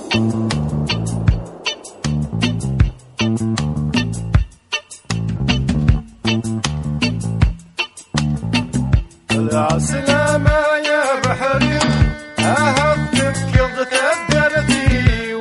السلامة يا بحري أهبتك يضت الدردي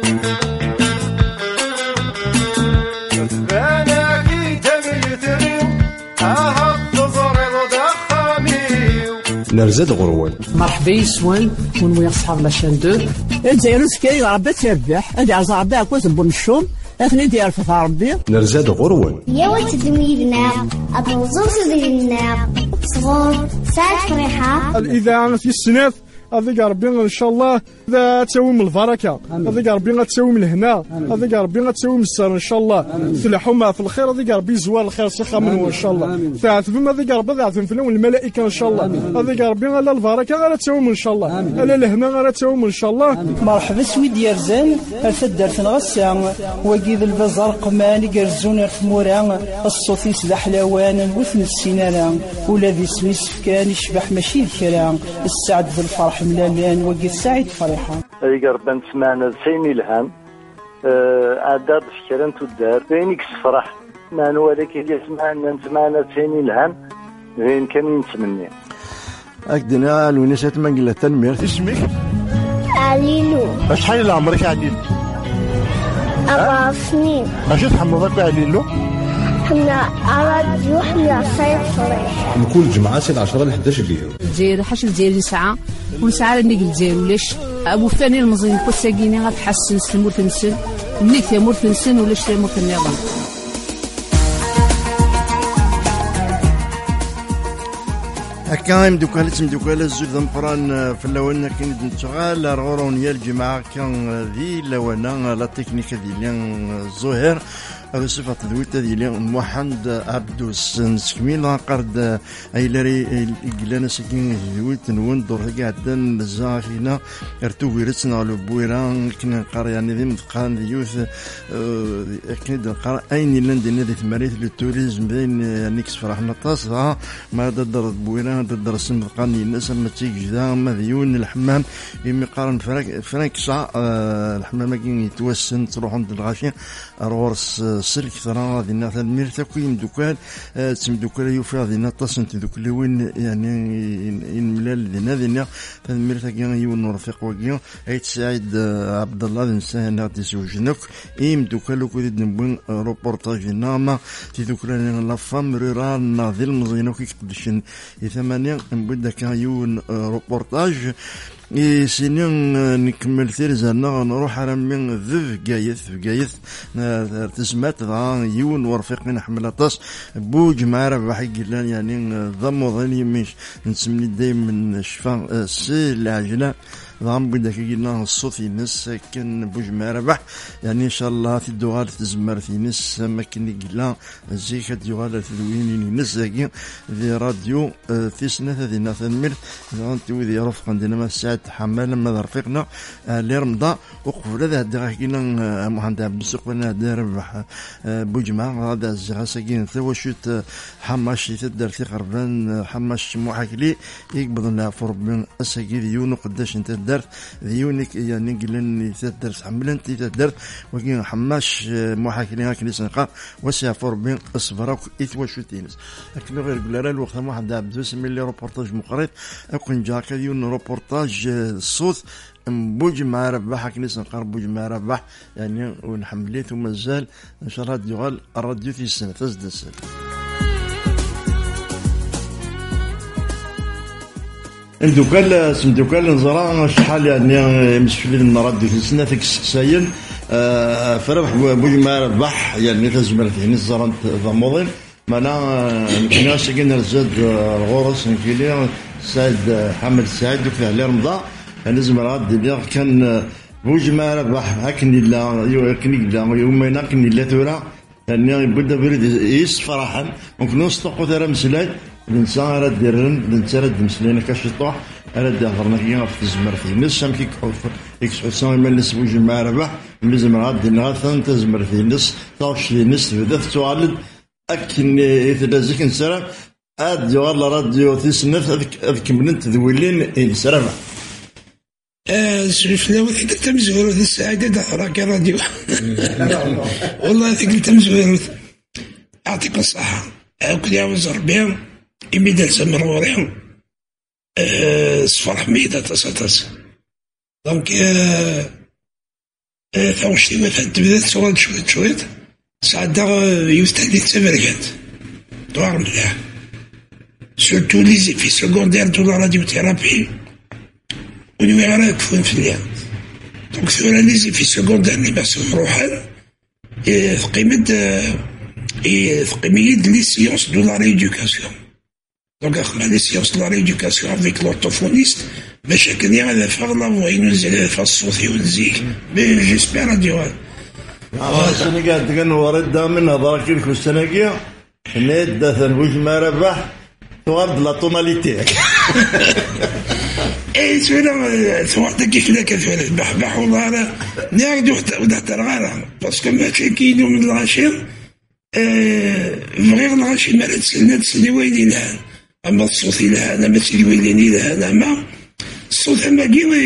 وتبانا كي تميتري أهبت ضرر دخامي نرزد غروال مرحبا يسوان ونويا أصحاب لاشان 2 الجزائر سكري ربي تربح هذه عزا ربي أكوز بنشوم أثني ديال فتح ربي نرزد غروال يا وتدميرنا أبوظوص ديالنا صغور ساعة فرحة الإذاعة في السنات هذيك ربي ان شاء الله ذا تسوي من البركه هذيك ربي غتسوي من الهنا هذيك ربي غتسوي من السر ان شاء الله تفلحوا مع في الخير هذيك ربي يزوال الخير سخا منه ان شاء الله تعرفوا هذيك ربي تعرفوا فيهم الملائكه ان شاء الله هذيك ربي على البركه غتسوي من ان شاء الله على الهنا غتسوي من ان شاء الله. مرحبا سويد يرزان الفدرت غسان وكيد البزار قماني كرزون خموران الصوتي سدا حلاوان وثن السنان ولا ذي سميس كان يشبح ماشي الكلام السعد في الفرح ملالان وقيت سعيد فرحة هذيك ربنا سمعنا سيني الهام عداد فكرة تدار فينيك فرح ما نوالك اللي سمعنا سيني الهام غين كان يتمنى أكدنا الونسات من قلة تنمير اسمك؟ عليلو. شحال اللي عمرك عليلو؟ 4 سنين. اش تحمضك عليلو؟ حنا راديو حنا صيد فريح. نكون جمعة سيد 10 ل 11 الليل. الجزائر حاش الجزائر ساعة ونسعى لنيك الجزائر ولاش أبو فاني المزين كوساكيني غتحسن سلمورت نسن نيك ثمورت نسن ولاش ثمورت النظام. هكا مدوكالة الزود مقران في اللوان كاين نتغال رغورون يا الجماعة كان ذي لوانا لا تكنيك ذي الزهير هذا صفة ذويت ذي محمد عبدوس نسكميل قرد ايلاري الجلانة سكين ذويت نون دور قاعدن زاخينا ارتو ويرتنا على بويران كنا نقرا يعني ذي مدقان ذيوث كنا نقرا اين لندن ذي ثماريث للتوريزم بين يعني فرحنا طاسها ما ددر بويران ددر سمدقان الناس ما تيجي ذا ما ذيون الحمام يمي قارن فرانك ساعة الحمام كين يتوسن تروح عند الغاشي رورس سلك ثرا ذي الناس الميرتا كوين دوكال تمدوكال يوفى ذي نطاس انت دوكال وين يعني إن ملال ذي نادينا الميرتا كان يون رفيق وكيا أيت سعيد عبد الله ذي نساه نادي سوجنك إيم دوكال وكذا نبون روبورتاج ناما في دوكال لا فام رورال ناضي المزينة كي قدشن ثمانية نبدا كان يون روبورتاج سنين نكمل ثيرزانا نروح على من ذف قايث تسمات يون ورفيقين حمل طاس بوج ما ربح يقلان يعني ضمو ظني مش نسمي دايما شفا سي العجلة ضام بدك قلنا الصوت ينس كان بوج ما ربح يعني ان شاء الله في الدوغال تزمر في نس ما كان قلنا زي كدوغال تدوين ينس ذي راديو في سنة ذي نثمر انت وذي رفق عندنا ما ساعة حمال ما رفيقنا لرمضان وقبل هذا قلنا محمد عبد السوق وانا ربح بوج ما هذا الزغاسكين ثوشت حماش تدر في قربان حماش محاكلي يقبض لنا فرب السكيد يونو قداش انت درت ذيونك يعني قلنا تدرس حمل انت تدرت وكين حماش محاكلين هاك نسنقا وسافر بين اصبرك اثوشو تينس لكن غير قلنا الوقت محمد عبد السوق اللي روبورتاج مقريت اكون جاك يون روبورتاج الصوت بوج ما ربح كنيس نقرب بوج ما ربح يعني ونحمليت ومازال ان شاء الله ديوال الراديو في السنه تزد السنه ندوكال سمدوكال نزرا شحال يعني مسفلين من الراديو في السنه فيك السكساين فربح بوج ما ربح يعني تزمر في نزرا ضموضين مانا ناس كنا رزاد الغورس نكيلي سعد حمد سعد وفي علي رمضان نزمر هاد كان بوج ما ربح هكني لا يكني لا يومين هكني لا تورا يعني بدا بريد يس فرحا ممكن نستقو ترى مسلاي الانسان راه ديرن الانسان راه مسلينا كشطوح راه دهرنا كي في الزمر في نص سام كيك حسام ما نس بوج ما ربح نزمر هاد نغاثن تزمر في نص طاش في نص بدا توالد أكن يتلازك نسرع أد يغال راديو تسنف أذك منت ذويلين السرعة سويفلاوي حتى تمزورو ذي السعادة راك راديو والله ذيك تمزورو يعطيك الصحة كل يعوز ربي يميد الزمر وريهم صفر حميدة تصاتص دونك فوشتي مثلا تبدا تصور شويت ساعدا يفتحدي تبركات دوار مليح سورتو لي زيفي سكوندير دو لا راديو ثيرابي ونوي راك فين فيها دونك ثورا لي زيفي سكوندير لي باسو روحان في قيمة لي سيونس دو لا ريدوكاسيون دونك اخما لي سيونس دو لا ريدوكاسيون افيك لورتوفونيست باش هكذا غادا فاغ لا ينزل فا الصوت يونزيك مي جيسبيغ ديوان السنغال تكن ورد من هضرك لك السنغال نيد ثنبوج ما ربح توارد لا طوناليتي اي سوينا كيف ذاك الفيلم بحبح والله انا ناقد وحتى الغاره باسكو ماشي كاينو من الغاشير فغير الغاشي ما تسلي ويلي لها اما الصوت لها انا ما تسلي ويلي لها انا ما الصوت اما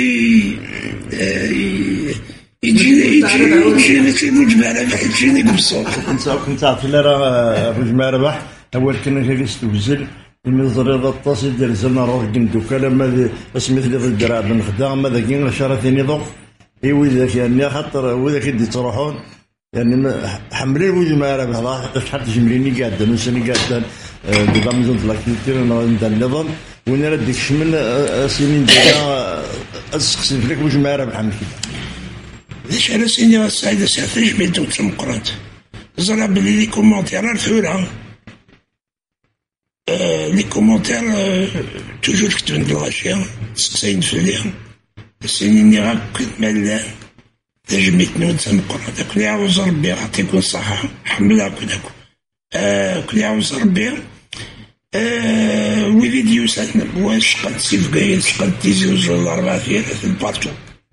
يجي مجمع يجيني بالصوت كنت عارف لا راه بوجمع ربح اول كنا جالس توزل المزريض الطاس يدير زلنا روح قندوك لما اسميت لي ضد دراب نخدم ما ذاك شراتيني ضغط اي وذاك يعني خاطر وذاك اللي تروحون يعني حملين وجمع ربح راه شحال تجمليني قاعد نسني قاعد بضم زنت لاكتير نتا النظام وين راه ديك الشمل سنين ديالها اسقسي فيك وجمع ربح من كده ليش على سيني السعيدة ساعتين جبيتو تمقرات زرع بلي لي كومونتير الفورة لي كومونتير توجور كتبن بالغاشية تسقسين فيهم السنين غاك ملان تجميت نود تمقرات كل يعوز ربي يعطيكم الصحة حملها كداكو كل يعوز ربي وفيديو ساتنا واش قد سيف قايل قد تيزوز ولا 4 في البارتو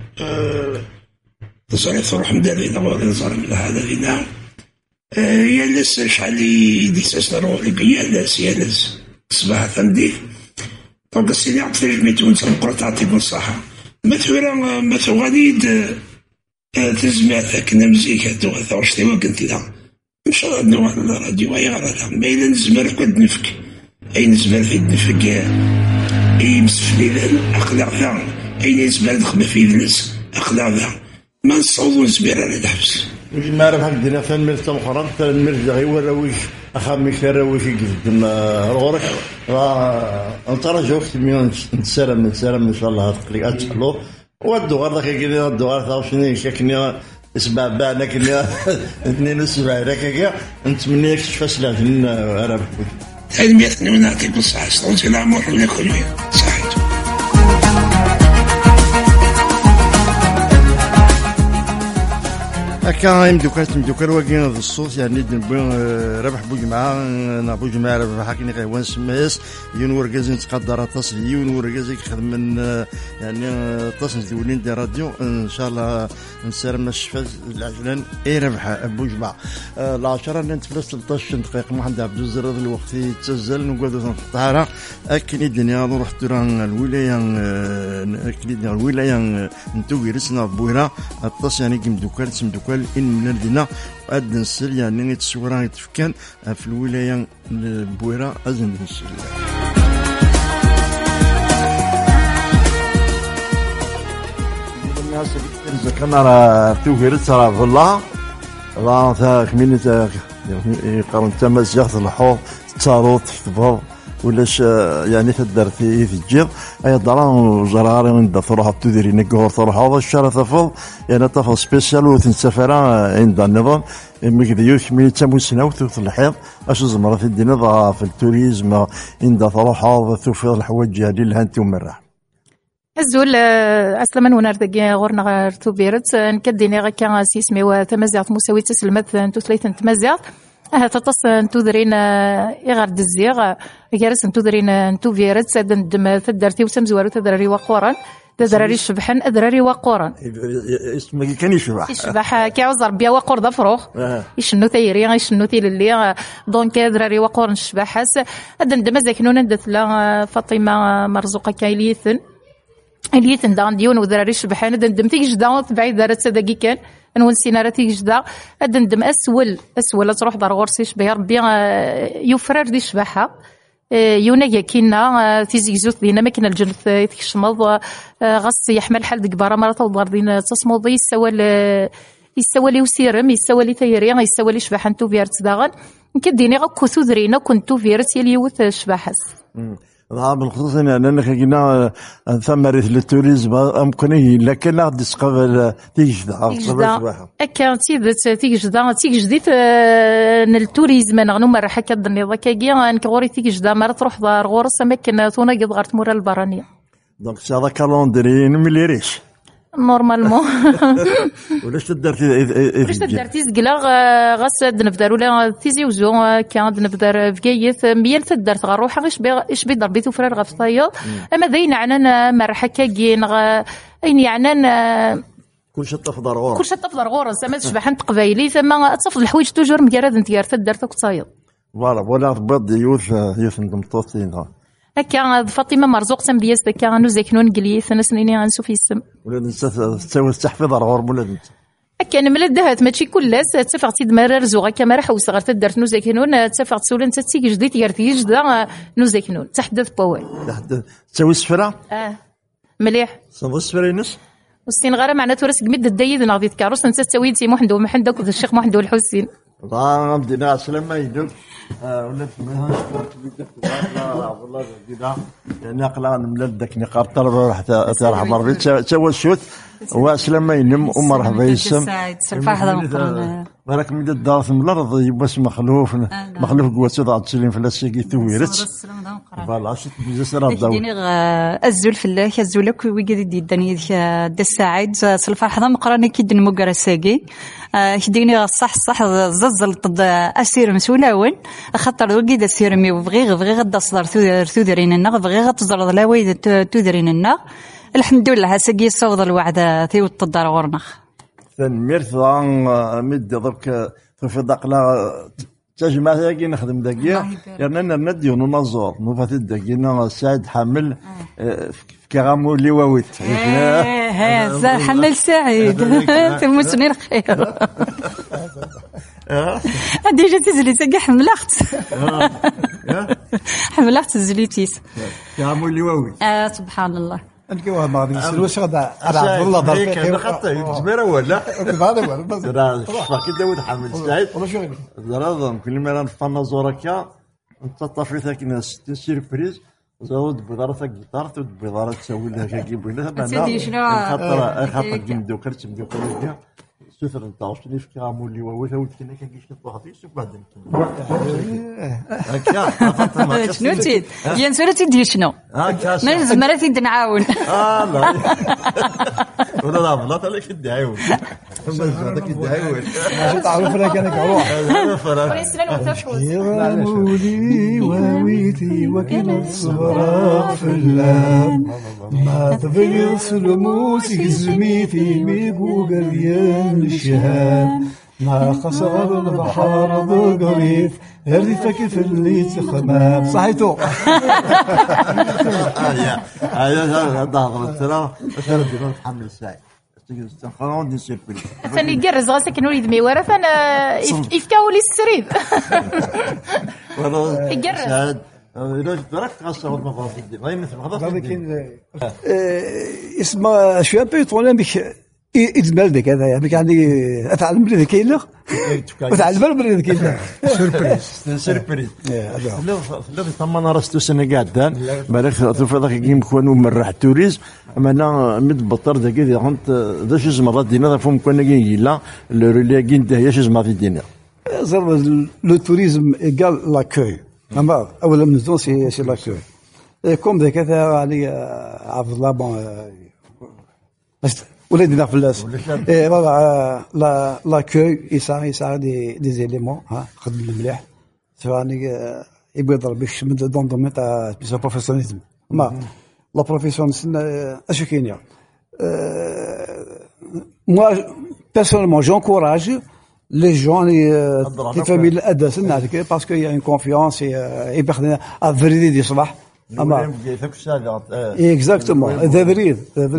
تصريح تروح مدارينا ولا صار هذا فينا يالس شحال يدي تسرو لك يالس صباح فندي دونك السيدي عطي جميتون تنقرا تعطيكم الصحة ما غادي تزمع كنا مزيكا دوغا واش تيوا قلت لها ان شاء الله نروح للراديو اي غرض ما الا نزمر كد نفك اي نزمر في النفك اي مسفلي اقلع ذا اي نزمر دخل في الناس اقلع ذا ما نصوضو نزبير على الحبس ما راه عندنا فين مرتا اخرى المرجع يوراويش اخامي كراويش قدام رورك نترجوك نتسلم ان شاء الله تقلي اتحلو والدوار ذاك كي الدوار تاع شنو كاكني اسبع بانا كنا 72 هكاك نتمنى لك تشفى سلاجن راه هذه 100 نعطيك الصحه صوتي العمر ولا خويا صحيتو هكا يمدوكال واقين هذا الصوت يعني ربح بوجمعة بوجمعة ربح حكيني غيوان سماس ينور كازين تقدر تصل ينور كازين يخدم من يعني تصل ذولين دي راديو ان شاء الله نسالم الشفاء العجلان اي ربح بوجمعة العشرة نتفلس 13 دقيقة محمد عبد الزرد الوقت يتسجل نقعدو نقطعها اكني الدنيا نروح تران الولاية اكني الولاية نتوي رسنا بويرة التصل يعني كمدوكال تمدوكال إن من الدنا أد نسل يعني تصوران يتفكان في الولاية البويرة أزن نسل الناس اللي كان راه توهرت راه والله راه ثاك من يقارن تماس ياخذ الحوض تاروت تفضل ولاش يعني تدار في الجير اي ضران جراري عند تروح تديري نكور تروح هذا الشارع تفضل يعني تفضل سبيسيال وتنسافر عند النظام مكذيوش من تموسنا وثوث الحيض اش زمره في الدنيا في التوريزم عند تروح هذا ثوث الحوايج هذه اللي انت مرح الزول اسلم ونردقي غورنا غير توبيرت نكديني غا كان سيسمي تمازيغ مساوي تسلمت انتو ثلاثه تمازيغ تطس نتودرين يغرد الزيغ جالس نتودرين نتو فيرت سادن دم تدرتي وسمزوارو تدراري وقوران تدراري شبحن ادراري وقوران اسمك كان يشبح كيعوز ربي وقور ضفروخ يشنو تيري يشنو تيللي دونك دراري وقورن شبحاس ادن دم زاكنون ندت لا فاطمه مرزوقه كايليثن اللي تندان ديون ودراري شبحان دندم تيجدا بعيد دارت صدقي كان نون سينارة تيجدا دندم اسول تروح دار غورسي شبيه ربي يفرر دي شبحه يونا كينا تيزيزوت دينا ما كنا الجلد تكشمض غص يحمل حال ديك برا مرات الدار دينا تصمودي يسوالي وسيرم يسوالي ثيري يسوالي شبحه نتو فيرت داغن كديني غكو ثذرينا كنتو فيرت يليوث شبحس بالخصوص اننا كنا ثمرة للتوريزم امكانيه لكن غادي تقبل تيجدا هكا تيجديت التوريزم نغنو مرة حكا الدنيا ضكاكيا نكغوري تيجدا مرة تروح دار غورس اماكن ثونا قد غارت مورا البرانيه دونك هذا كالوندري ملي ريش نورمالمون. ولاش تدارتي زقلا غاس نبدار ولا تيزي وزو كان نبدار فكايث ميال تدارت غروحها اش بي ضربيت وفرار غف طيب اما ذين عنان مرحه كاين اين يعنان كلشي طفدر غور زعما تشبحن قبايلي ثم تصفد الحوايج توجور مكراد نتيار تدارت كطايب فوالا ولا تبض يوث نمطوطين هكا فاطمه مرزوق تنبياس دكا نوزيكنون قليث نسنيني غنسو في السم ولاد تساوي تحفظ الغور ولاد هكا انا ملات دهات ماشي كلاس تفاقتي دمار رزوغا كما راه حوس غير تدارت نوزيكنون تفاقت سولن تتي جديد يرتي جدا نوزيكنون تحدث بوال تساوي السفره مليح صافي السفرينس وستين غير معنا تورس قميد الدايد ناضي تكاروس انت تساوي تي محمد ومحمد داك الشيخ محمد الحسين بدينا سلامه يدوك ولات منها والله جديده يعني اقلا نملل داك نقار طلب حتى ترحب مربي تا الشوت وسلامه ينم ومرحبا يسم الفرحه مقرن بارك من الدار في الارض باش مخلوف قوات ضاع تسلم في السيكي تويرت فوالا شفت بزاف راه داو ديني الزول في الله الزولك ويقدر يدني د السعيد الفرحه مقرن كي نمقرا ساكي كديني صح زلزل ضد اسير مسولاون خاطر وكيد السيرمي وبغي غدا صدر ثودرين النغ بغي غتزرد لا ويد تودرين النغ الحمد لله ساقي صوض الوعد تيوت الدار غورنخ تنميرت مد درك في دقلا تجمع داكي نخدم داكيا يعني انا نديو نزور نوفات داكينا سعد حمل كيغامو اللي واويت حمل سعيد تموتني الخير ديجا تزلي تاكي حملت زليتيس كيغامو اللي واويت سبحان الله نلقاوها ما غادي نسلو واش غدا عبد الله ضرب فيه خطا الجبيره ولا راه كي داود حامد سعيد راه كل مره نفنا زوركا انت طافيتها كنا 60 سيربريز زود بضرة الجيتار بضرة تسوي لها كي بينها سيدي شنو خاطر جمدو كرت جمدو كرت سفر انت عرفتني في كامو اللي واويتها وكنا كنجيش نطوحتي شوف بعد هكا شنو تيد يا سولتي دير شنو ما زمرتي نعاون لا ولا بلاطه لك الدعاون هذاك الدعاون ماشي تعرف لك انا كروح يا مولي واويتي وكل الصبر في اللام ما تبغي سلموس يزميتي ميقو قريان الشهام ما خسر البحر ضقريف هردي فكيف اللي تخمام صحيتو هذا ضغط ترى ديما نتحمل الساعه تنخرون دي سيربريز ثاني يقرز غاسك نريد ميوره فانا يفكاو لي السريد يقرز درك غاصه والمفاصل دي غير مثل هذا لكن اسمه شو ابي طولان بك يتمال بك هذا يعني اتعلم بلي كاين لا وتعلم بلي كاين لا سيربريز لا ثم انا رستو سنه قاعدان بالك في ذاك كيم كونوا مرح التوريز اما انا مدبطر داك غنت ذا شي زمرات دينا فهم كنا كاين لا لو ريلي كاين ده شي زمرات دينا زعما لو توريزم ايغال لاكوي اما اولا من زون سي لاكوي كوم ذاك يعني عبد الله بون ولادنا في الناس لاكوي يسعى دي زيليمون خدم مليح ثاني يبغي يضرب من دومين تاع بروفيسيونيزم ما لا بروفيسيون اش كاين moi personnellement j'encourage les gens les familles الاداس نعرف parce qu'il y a une confiance et à vérifier دي صباح اما اكزاكتومون هذا بريد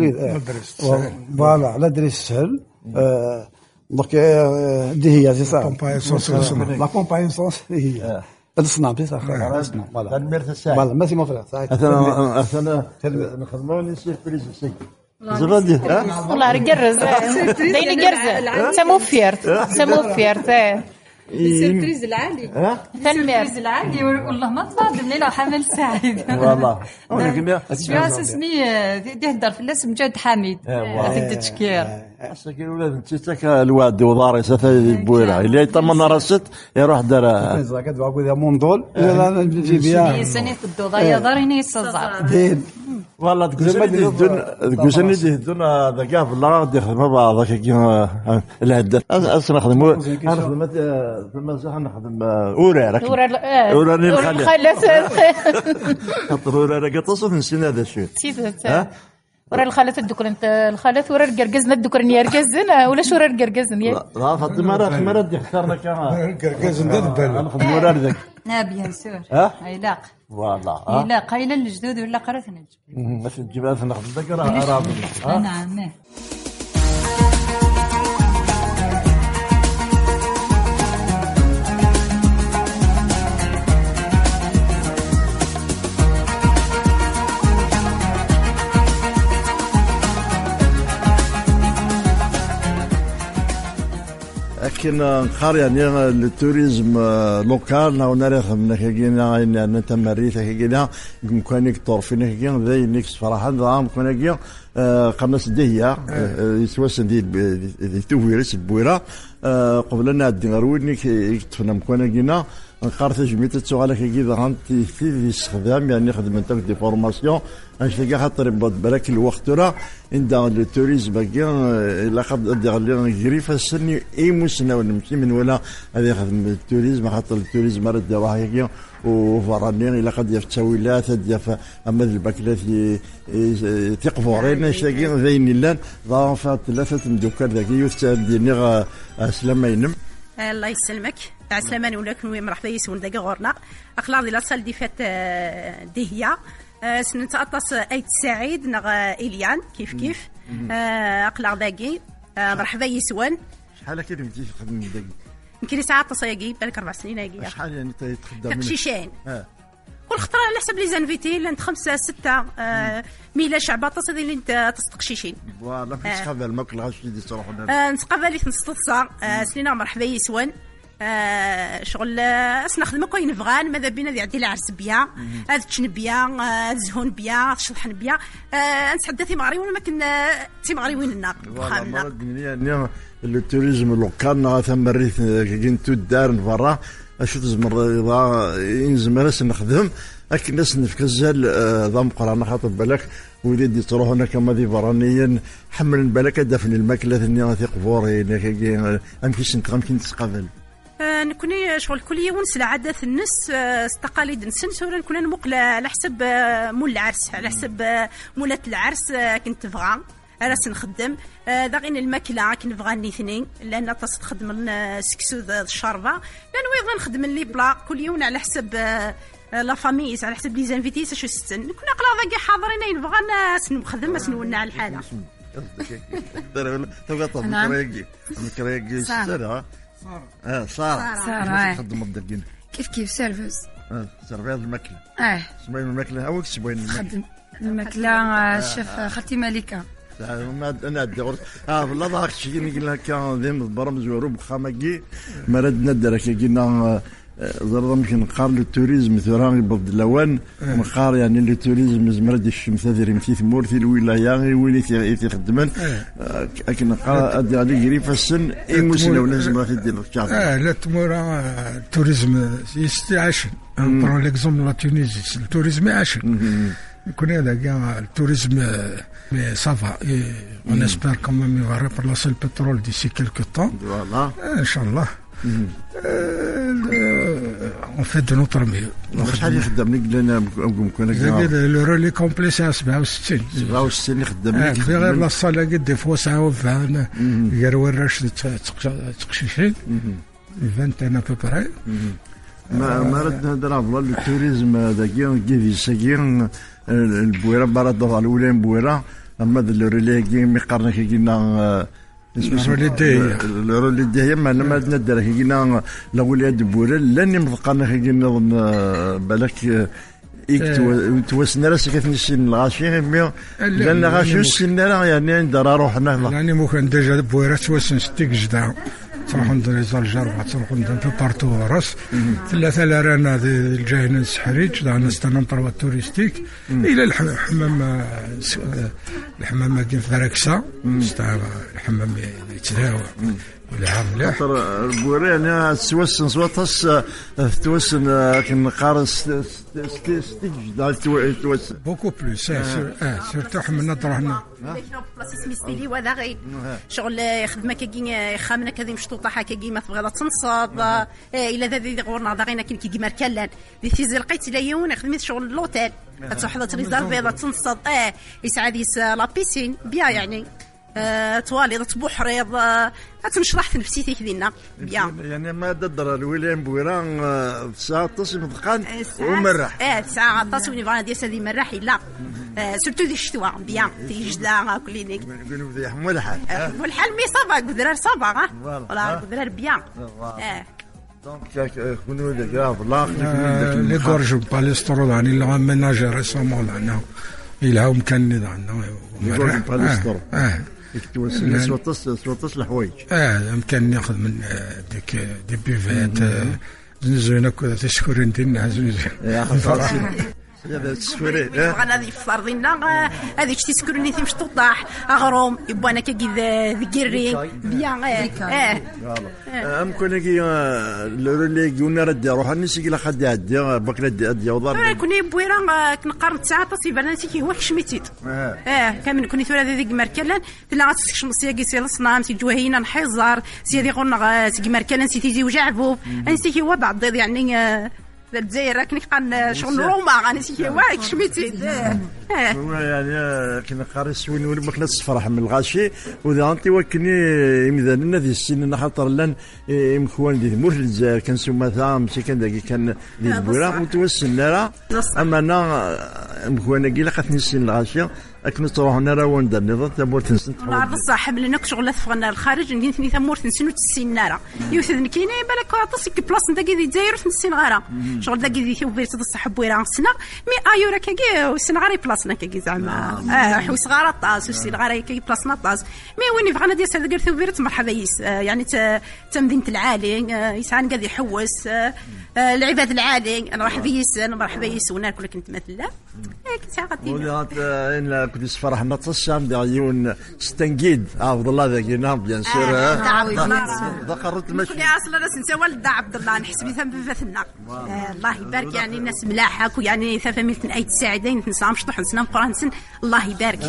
فوالا على دريس سهل دونك دي هي سي صح لا كومبايسونس هي هذا الصنع بصح فوالا ماشي مفرط انا نخدموا لي سيربريز سي زبادي والله رجرز دايني جرزه سموفيرت السيربريز العالي السيربريز العالي والله ما تصادم ليله حمل سعيد والله شو اسمي تهدر في الاسم جد حميد في التشكير ساكن ولاد تيتك الواد وداري سفا بويره اللي طمنا راست يروح دار زاكد واقول يا موندول لا نجي بيا سنه الضوضاء داريني الصزار والله تقولني دهدون هذا كاع في الله دخل بعض كي الهدف اصلا نخدموا نخدم اورارك اوراني الخلات خاطر اورارك تصف نسينا هذا الشيء ورا الخالات الدكر انت الخالات ورا القرقزنا الدكر يرقزنا ولا شو ورا القرقزن لا فاطمه خمره دي اختارنا كما القرقزن دبل نخدم ورا ذاك بيان سور علاق والله لا قايله الجدود ولا قرثنا باش تجيبها نخدم ذاك راه رابط نعم لكن نخار يعني التوريزم لوكال ناريخ من كينا ان تمريث كينا مكانك طرفين كينا ذي نيكس صراحه نظام كنا قناص دهيا يتوسن دي تويرس بويره قبلنا الدغرويني كيتفنا مكانك كينا نقارث جميت السؤال كي غانتي في الاستخدام يعني خدمتك دي فورماسيون اش تلقى خاطر بالك الوقت راه عند التوريزم كاع الا قد دير غريف السني اي مسنا ونمشي من ولا هذه خدمه التوريزم خاطر التوريزم راه واحد كاع وفراني الا قد يفتويلات ديال اما الباكلات تقفورين شاكي زين لان ضافات ثلاثه مدوكات ذاك يستديني اسلام ينم الله يسلمك عسلاماني ولكن مرحبا يسون داك غورنا اخلاق ديال لاصال دي فات دهيا سنه اطاس ايت سعيد نغ اليان كيف اخلاق داكي مرحبا يسون شحال كي بديتي تخدم داكي يمكن ساعه تصايقي بالك 4 سنين هاكي شحال يعني تخدم شيشان كل خطره على حسب لي زانفيتي لانت 5 6 ميلا شعبه تصدي اللي انت تصدق شيشين فوالا في تقبل الماكل غاش دي تروح نتقبل لك نستصا سنينا مرحبا يسون شغل نخدم كاين نفغان ماذا بينا يعدي العرس بيا هذا تشنبيا زهون بيا تشطحن بيا نتحدى تيمغري ولا ما كنا تيمغري وين الناقل خامنا يعني التوريزم لوكالنا ثم ريت كنتو دار برا اشوف زمر ينزم نخدم لكن الناس نفكزل ضم قرانا خاطر بالك وليدي تروح هنا كما ذي برانيا حمل بالك دفن الماكله ثاني تيقفور هنا امكيش انت غمكين تتقابل نكوني شغل كل يوم سلا عادات الناس تقاليد نسن ولا نكون نمقل على حسب مول العرس على حسب مولات العرس كنت تبغى راس نخدم داغين الماكله كنبغى الاثنين لان تخدم السكسو الشاربه لان ويبغى نخدم لي بلا كل يوم على حسب لا فاميس على حسب لي زانفيتيس شو ستن كنا قلا ذاك حاضرين نبغى ناس نخدم نسولنا على الحاله تبغى مكريكي ساره ساره نخدم الدقين كيف سيرفيس سيرفيس الماكله سمعي الماكله هاوك سمعي الماكله شيف خالتي ملكه انا ادور والله ضاك شي قلنا كان ذم برمز وروب خامجي مرد ندر كينا زرد يمكن نقارن التوريزم ثوراني بلد اللوان نقار يعني التوريزم زمرد الشمس هذه مثل مورثي الولايه وين يخدمن لكن نقار ادي على قريب السن اي مسنا ولازم في ديال الشعب لا تمورا التوريزم يستعاش برو ليكزوم لا تونيزي التوريزم عاش يكون هذا كاع التوريزم مي صافا اون اسبير كومون يفا ريبلاسي البترول ديسي كيلكو طون فوالا ان شاء الله اون فيت دو نوتر ميو شحال يخدم لك لنا كنا لو رولي كومبلي 67 يخدم لك في غير لا صاله قد دي فوا ساعه وفعنا غير وراش تقشيشين 20 انا بو براي ما رد نهضر على التوريزم داكي كيفي ساكي البويره برا دور الاولى بويره اما الريلي مقارنه كينا الروليديه ما ندير كينا الاولاد بويره لاني مقارنه كينا بالك توسنا راسك كنسين الغاشي لان غاشي السنه يعني عندنا روحنا يعني ممكن ديجا بويره توسن ستيك جدا تروحوا ندير الجربة تروحوا ندير بارتو راس ثلاثة رانا الجايين السحريج دعنا نستنطروا التوريستيك إلى الحمام كاين في راكسا الحمام يتلاوى والعام خاطر البوري يعني توسن سواطس توسن كنقارس توسن بوكو بلوس سيرتو حملنا طرحنا بلاصه ميستيلي وهذا غير شغل خدمه كي خامنه كذي مشطوطه كي ما تبغي تنصب الا ذا غورنا هذا غير كي مركلان دي في لقيت ليون خدمت شغل لوتيل تروح تريزرفي تنصب يسعد لا بيسين بيا يعني توالي تبوحريض تنشرح نفسيتي كذينا بيان يعني ما ددر الويليام بويران ساعه تصم دقان ومرح ساعه تصم نيفانا ديال هذه مرح لا سورتو دي الشتوى بيان تيجدا كلينيك نقولوا ذي حمو الحال والحال مي صافا قدرار صافا ولا قدرار بيان دونك كونوا داك والله لي غورج باليسترو يعني اللي غامناجي ريسومون عندنا يلعب كان عندنا مرح باليسترو سوطس الحوايج يمكن ناخذ من دي بيفات زينه تشكرين دينا زين يا خلاص هذا السكوري انا هذه في ارضنا هذيك تيسكروني في مشطوطاح اغروم يبا انا كي ذكري بيان امكن كي الرولي قلنا رد روح نسيك لا خد يعدي بكره دي وضر كوني بويرا كنقارن ساعه تصيب انا نسيك هو كشميتيت كامل كوني ثورة ذيك مركلان تلا غتسكش مصياكي سي الصنام سي جوهينا نحيزار سي هذه قلنا سي مركلان سي تيجي وجعبو نسيك هو بعض يعني الجزائر راك نقان شغل روما غنسيكي واك شميتي هو يعني كنا قارس وين ولا ما كناش فرح من الغاشي وذا انت وكني مثلا هذه السنه خاطر لان مخوان دي مور الجزائر كان سما ثام سي كان داك كان دي بوراق وتوسلنا راه اما انا مخوانا كي لقاتني السن الغاشي اكن تروح انا راه وندر نظام تمور تنسن لا بصح لانك شغل ثفغنا الخارج ندير تمور تنسن وتسين راه يوثن كاين بالك تصك بلاص انت كي الجزائر تنسين غيره شغل داك اللي ثوبير تصح بويرا سنا مي ايورا كي وسن غير بلاصنا كي زعما حوس غير طاس وسن غير كي بلاصنا طاس مي وين بغينا ديال هذا ثوبير مرحبا يس يعني تمدينه العالي يسعان قاعد يحوس العباد العالي انا مرحبا يس وناكل كنت مثلا كنت غادي كنت فرحنا تصام ديون ستنجيد عبد الله ذاكينا بيان سور ذكرت المشي كل اصلا راس نتا والد عبد الله نحسبي ثم بفثنا الله يبارك يعني الناس ملاحه يعني ثفاميل اي تساعدين نسام شطح نسام قران سن الله يبارك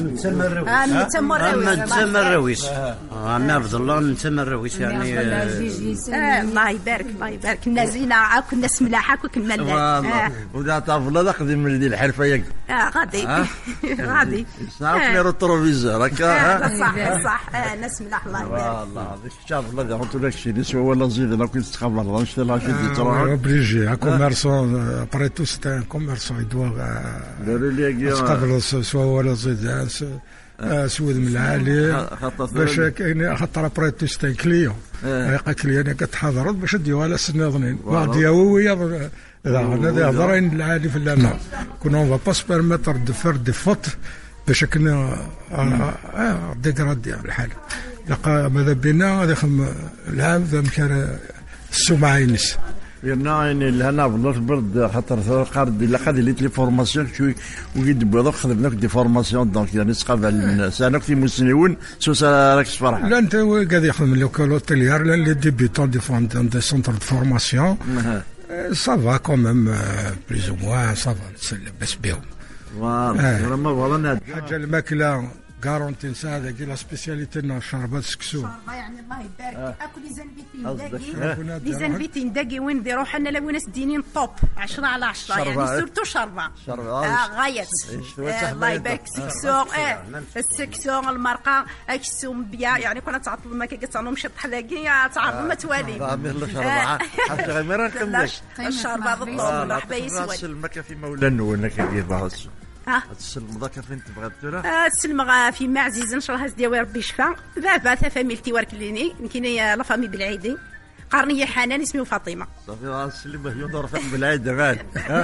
نتمرويس عمي عبد الله نتمرويس يعني الله يبارك كنا زينه كنا الناس ملاحه كنا ملاح وذا تعرف الله تقدم من دي الحرفه ياك غادي صافي التلفزيون هكا صح ناس ملاح الله يبارك والله شاف الله ذا قلت لك شي نسوا ولا زيد انا كنت تخبر الله واش لا شي تروح obligé un commerçant après tout c'est un commerçant il doit قبل سوا ولا زيد سود من العالي باش كاين خاطر ابري تو ستان كليون يلقى كليون كتحضر باش ديوها على سن ظنين واحد ياوي هذا هضرين العالي في اللعنه كنا اون با با بيرميتر دو فير دي فوت باش كنا ديغرادي الحال لقى ماذا بينا هذا العام ذا مكان السمعه ينس يرنا لهنا بالله البرد خاطر قارد الا خد لي فورماسيون شوي ويد بيض خدمنا دي فورماسيون دونك يعني تقابل سنه في مسنيون سو راك تفرح لا انت قاعد يخدم لوكال اوتيليار لي ديبيتون دي فون دي سونتر دو فورماسيون صافا كوميم بليز او موان صافا نتسلى بس بهم فوالا حاجه الماكله كارونتين ساعه كي لا سبيسياليتي نا شربات سكسو يعني الله يبارك اكل لي زنبيتين داكي وين دي روح انا لو ناس دينين طوب 10 على 10 يعني سورتو شربه غايت الله يبارك سكسو السكسو المرقه اكسو مبيا يعني كنا تعطل ما كيتصانو مشي طحلاكي تعرض ما توالي حتى غير كملش الشربه بالطوب حبايس راس المكه في مولانا هناك كيدير باهوس السلم ذاك فين تبغى ترى السلم في معزيز ان شاء الله هزدي وربي شفا بابا فاميلتي وركليني يمكن لا فامي بالعيدي قرنيه حنان اسمه فاطمه صافي السلم يدور فيك بالعيد غال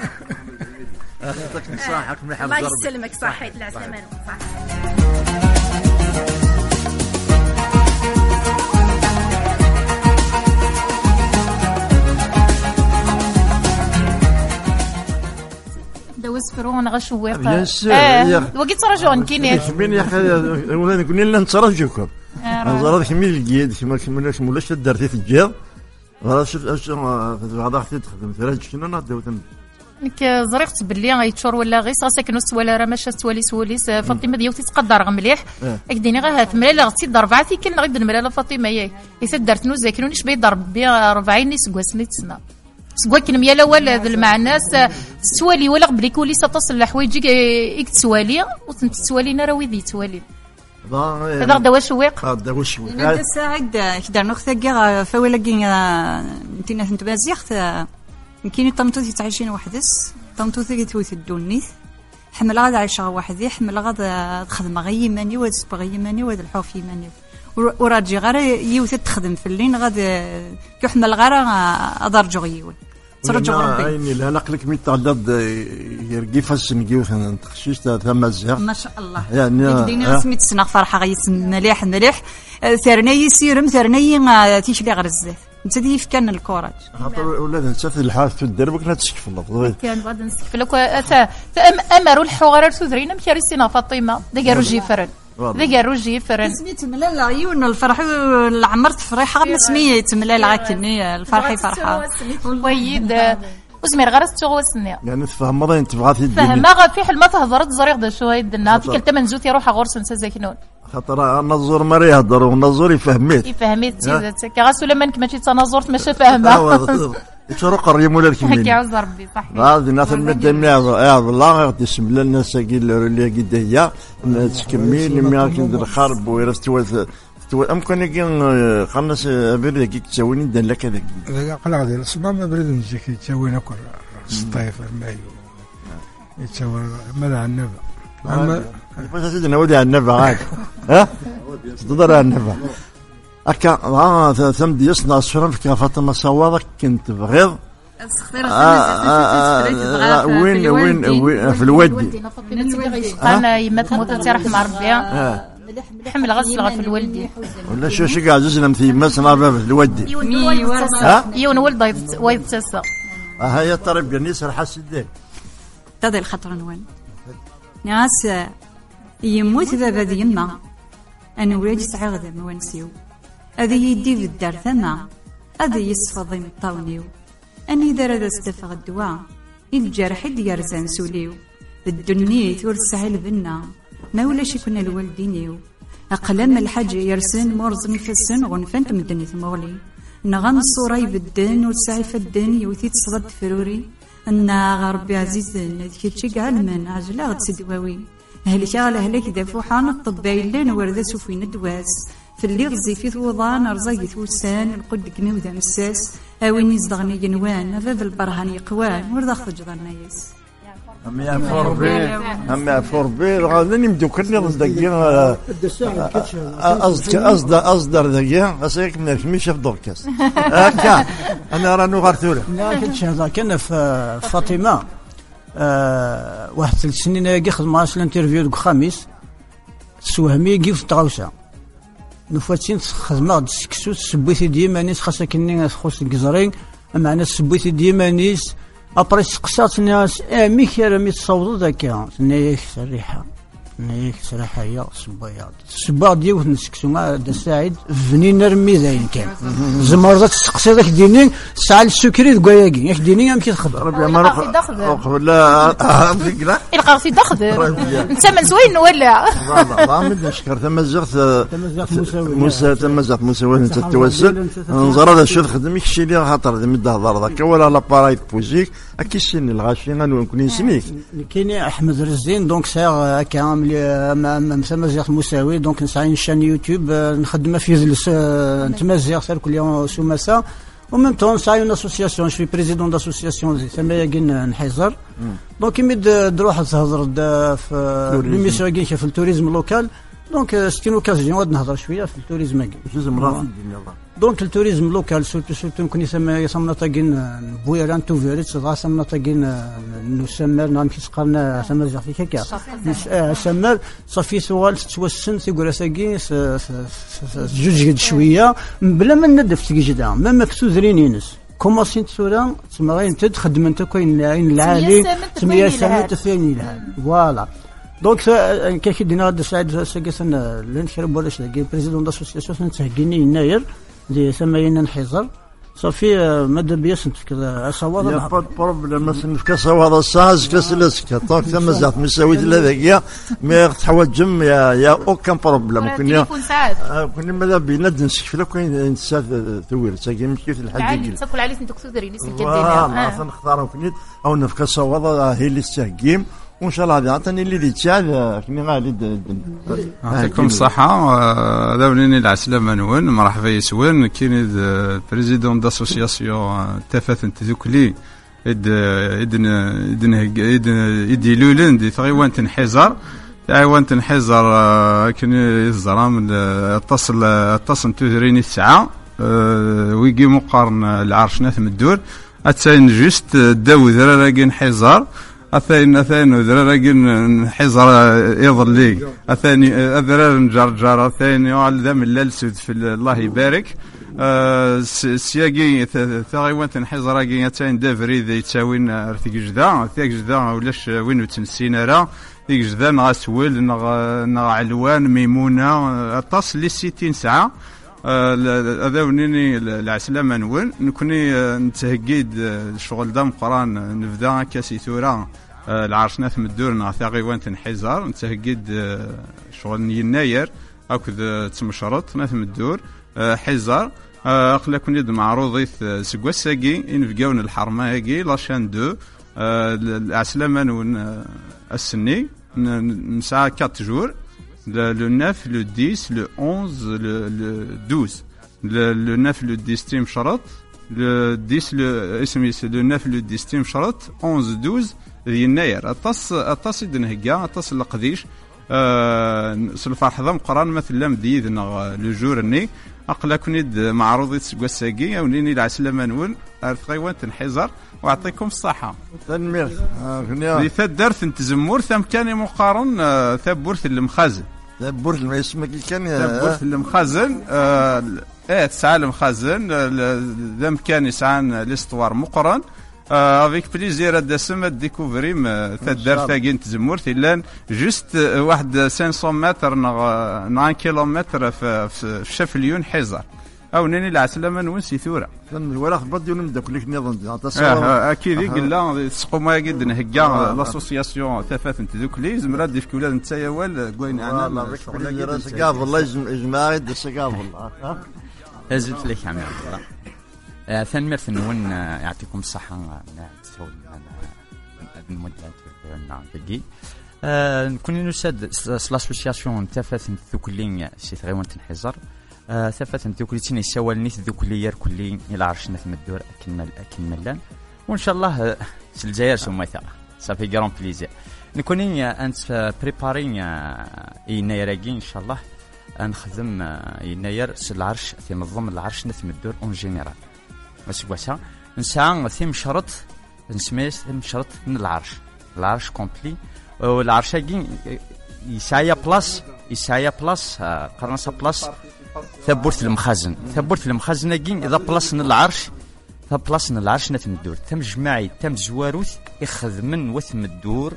يعطيك نصاحك مليحه الله يسلمك صحيت العسلامه صح دوز فرون غشويق وقيت ترجعون كينيت من يا اخي ولا نقول لنا نترجوكم نزرد كميل الجيد كما مولاش درتي في الجير راه شفت غادا خدي تخدم تراجع كنا نادوت زريقت باللي غيتشور ولا غير ساكنوس ولا راه ماشا سواليس فاطمه ديالتي تقدر مليح اكديني غا تملال غتي ضربه كان غيد الملاله فاطمه ياك يسدرت نو زاكرونيش بي ضرب بي 40 سكواسني تسنا سكواكن ميا الاول مع الناس سوالي ولا قبل كولي تصل لحوايجك يكتسوالي وتنتسوالينا راه ويدي توالي هذا دوا شويق دوا شويق انت ساعد كدار نختك فولا كين انتنا تنتبازيخت يمكن طمطوتي تعيشين وحدس طمطوتي توث الدونيث حمل غاد عايشه وحدي حمل غاد تخدم غي ماني واد سبغي ماني واد الحوف يماني وراجي غير يوث تخدم في اللين غاد كيحمل غير ادرجو غيول ترجع ربي عيني لا نقلك مي تعدد يرقي فاسن كيوث تخشيش تمازيغ ما شاء الله يعني دينا سميت سنه فرحه غيس مليح ثرني يسيرم ثرني تيشلي غير الزيت انت ديف كان الكوراج خاطر ولاد انت في الحال في الدرب كنا تسكف الله كان غادي نسكف لك امروا الحوار تدرينا مكاريسينا فاطمه دايرو جيفرن سميت ملال عيون الفرح العمر تفريحه ما سميت ملال عاكني الفرحي فرحه ويد وزمير غير تغوسني يعني تفهم مضى انت بغاتي فهمها في حل ما تهضرت زريق دا شويه دنا فيك انت منزوت يروح غورس انت زاكنون خاطر النظور ما يهضر والنظور يفهميت تيزاتك غاسولا مانك ماشي تنظرت ماشي فاهمه يترق الريم ولا الكمين هكا عز ربي صح غادي ناث المدن والله غادي يسم لنا الناس اللي قدايا تكمل ما كندير خرب ويرستوى امكن يكون خلص ابرد كي تسويني دان لك هذاك قلق ديال الصبا ما برد نجي كي تسوينا كل الصيف المايو يتسوى ماذا عن النبا اما باش سيدنا ودي على النبا هاك تضر على النبا هكا ثم يصنع الصورة في فاطمة صوابك كنت بغيض وين في الوادي انا يما تموت ترحم ربي حمل غسل في الوالدي ولا شو قاعد زلنا مثي مسنا في الوادي يون ولد ويتسا هي طريب قنيس راح السدين هذا الخطر وين ناس يموت بابا ديما انا ولادي تعغد ما ونسيو هذه يدي في الدار ثما هذا يصفى ضيم الطاونيو اني دار هذا استفغ الدواء الجرح ديال رزان سوليو الدنيت ورسعي لبنا ما ولاش يكون الوالدينيو اقلام الحاج يرسن مرزني في السن غنفنت من الدنيا مغلي نغم الصورة يبدن ورسعي في الدن يوثي تصرد فروري ان غربي عزيز ذيك تشي علمن عجلا غتسدواوي هلك على هلك دافوحان الطبايلين ورذا سوفين الدواس في اللي غزي في ثوضان رزاي ثوسان القد كنوذا مساس اوين يزدغني جنوان باب البرهان يقوان ورذا خرج ظنيس أما فوربي غادي نمدوكني ضدقيا أصدر دقيا أسيك من الكميشة في دوركاس هكا أنا رانو غارتوله لا كنت هذا كان في فاطمة واحد 3 سنين يجي خدم معاش الانترفيو ديك خميس سوهمي يجي في التغاوسة نفاتين خدمة سكسو سبيتي ديمانيس خاصة كني خص الجزرين معنا سبيتي ديمانيس أبريس قصات الناس ميك راه ميتصوضوا ذاك نايك الريحة نيك صراحة هي الصبايا ديوث نسكسو دا سعيد فنين رمي ذاين كان زمر ذات تسقسي ذاك ديني ساعة السكري ذكاياكي ياك ديني أم كيتخدم ربي ما قبل لا القى في دخل انت من زوين ولا ضامن نشكر تمزغت مساواه انت توسل نزرى هذا الشيء خدمك شي اللي خاطر ذم الهضر ذاك ولا لاباراي بوزيك اكي سن الغاشي غنكون نسميك كاين احمد رزين دونك ساغ كامل مزيغ مساوي دونك نسعى شان يوتيوب نخدم في نتمزيغ سال كل يوم سوماسا ومن طون نسعى اون اسوسياسيون شوي بريزيدون داسوسياسيون ثمايا كين نحيزر دونك يمد تروح تهضر في ليميسيون كين في التوريزم لوكال دونك ستين اوكازيون غادي نهضر شويه في التوريزم كين جوج مرات دونك التوريزم لوكال سورتو نكون يسمى طاقين بويران توفيريت صغا سمنا طاقين نسمر نعم كيسقرنا سما زعفي كاكا سمر صافي سوال توسن تيقول ساكي جوج قد شويه بلا ما ندف تيجدا ما مكسو زرينينس كوما سين سورا تسمى غير انت تخدم انت كاين العين العالي تسمى سامي تفيني العالي فوالا دونك كي دينا غاد سعيد ساكسن لين شرب ولا شي بريزيدون داسوسياسيون تهكيني يناير اللي سمينا نحيزر صافي ماذا بيسنت كذا صواب يا با بروبليم مثلا في صواب الساز كسلسك طاق ثم زعت مساوي هذاك ما تحوجم يا اوكان بروبليم كنا كنا ماذا بينا نسكف لك كاين ساعه ثوير تاكي مش كيف الحاج تاكل عليه انت كثر نسيت كدير نختاروا كنيت او نفك صواب هي اللي تهجيم وان شاء الله هذه عطاني اللي تشاد كني غالي يعطيكم الصحة. هذا وليني العسلامة نون مرحبا يسون كاين بريزيدون داسوسياسيون تفاثن تذكلي إدي لولن دي ثغيوان تنحزر تعوان تنحزر كاين الزرام اتصل تدريني الساعة ويجي مقارن العرش ناثم الدور أتساين جوست داو ذرا نحزر أثين ذراجن حزر يظلي أثاني أذرار جرجر أثاني على ذم اللالسود في الله يبارك سياقي ثغيوان تنحزر جي أثين دافري ذي تساوين أرثي جدا ولاش وين وتنسينا را ذيك جدا نغسول نغعلوان ميمونة أتص لي 60 ساعة هذا ونيني العسلامة نون نكوني نتهجيد الشغل دام قران نبدا كاسي ثورة العرش ناثم الدور نعطي وين تنحزر نتهجيد شغل يناير هاكذا تمشرط ناثم الدور حزر اقلا كوني معروضي سكواساكي ينفقاون الحرماكي لاشان دو العسلامة نون السني نسعى 4 جور le 9, le 10, le 11, le 12. Le 9, le 10 تيم شرط. Le 10, le 9, le 10 تيم شرط. 11, 12 يناير. أطاس يدنهجا أطاس القديش. سلفا حضام قران مثل مديدنا لو جورني أقلا كنيد معروضي تسقساقي ونيني العسلامة نون أرثغيوان تنحزر وأعطيكم الصحة. تنمير. لي ثدرت انتزمور ثم كان مقارن ثبورث المخازن. ثبورث ما اسمك كان ثبورث المخازن تسعى المخازن ذم كان يسعان الاستوار مقرن افيك بليزير هذا سما ديكوفريم ثدرت ثاقي انتزمور ثلان جست واحد 500 متر نا كيلومتر في شفليون حزر او نيني العسلامة نونسي ثورة ولا خبط ونبدا كلك نظام اكيد قلنا تسقوما قد نهكا لاسوسياسيون تفات انت ذوكلي زمرات ديف كولاد نتايا وال كوين انا والله سقاف الله يجمع يد سقاف الله ازلت لك عمي الله ثاني مرث نون يعطيكم الصحة تسول المدة نعم تجي كنا نسد لاسوسياسيون تفات انت ذوكلي سي غيوان تنحزر ثفت ذوكليتين يسوى النيت ذوكليير كلين الى عرشنا في الدور اكمل وان شاء الله الجزائر سميتها صافي جرام بليزير نكونين انت بريبارين يناير ان شاء الله نخدم يناير العرش في منظم العرش نثم الدور اون جينيرال وسكواسا نسعى ثيم شرط نسميه ثيم شرط من العرش كومبلي والعرش يسايا بلاس قرنصه بلاس ثبورت المخزن كين اذا بلاصنا العرش نثم الدور تم جماعي تم زواروث يخدمن وثم الدور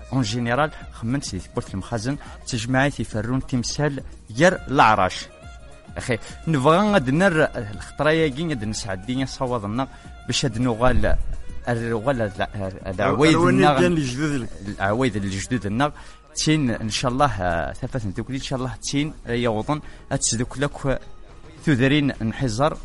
اون جينيرال خمنت سي بورت المخازن تجمعات يفرون تمثال ير العراش اخي نبغى غاد نر الخطرايا كي غاد نسعدي صوضنا باش هاد نغال العوايد العوايد الجدد النغ تين ان شاء الله ثلاثه دوكلي ان شاء الله تين يوضن تسدك لك تذرين انحزر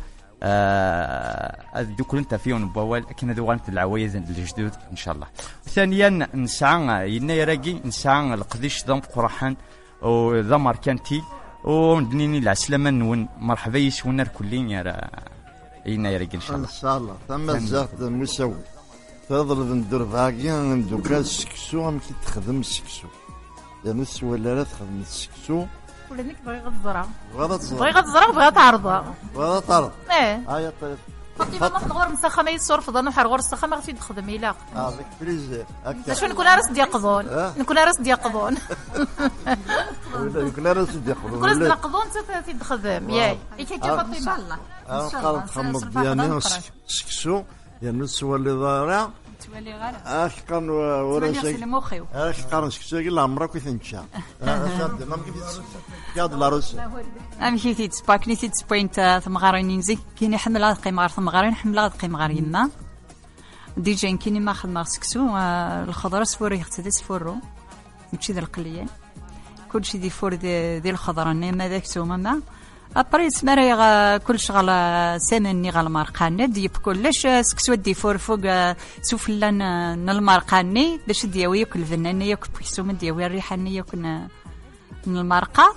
دوكل انت فيهم بوال كنا دوغانت العوايد الجدد ان شاء الله. ثانيا نسعى ينا راقي نسعى القديش ذم قرحان وذا ماركانتي وندنيني العسلامه نون مرحبا يسونا الكلين يا ينا راقي ان شاء الله. ان شاء الله ثم زاغ مسوي تضرب ندير باقي ندوك السكسو ام كي تخدم السكسو يعني ولا لا تخدم السكسو ولا نك بغي غتزرع بغي غتزرع وبغي تعرضها بغي تعرض هيا طيب فاطمه ما تغور مسخمه يصور فضا نحر غور السخمه غادي تخدم الا هذاك بليزير هكا شنو نكون راس ديال قضون نكون راس ديال قضون ولا نكون راس ديال قضون نكون راس ديال قضون تفي تخدم ياك كي فاطمه ان شاء الله قال تخمض ديالنا السكسو يعني السوا اللي ضارع تولي غير كان ورا شي المخيو كان سكسو لا عمرك وثنشا ما كاد لا روس امشي تي تسباكني تي تسبوينت ثمغارين نزي كاين يحمل هاد قيمار ثمغارين حمل هاد قيمار يما ديجا كاين ما خدم سكسو الخضره سفور يختدي سفورو ماشي ذا القليان كلشي دي فور ديال الخضره نيما داك سوما ابري سماري كل شغل سمني غال مارقاني ديب كلش سكسو دي فور فوق سفلان المارقاني باش دياوي ياكل الفنان ياكل بيسو من دياوي الريحاني ياكل من المارقه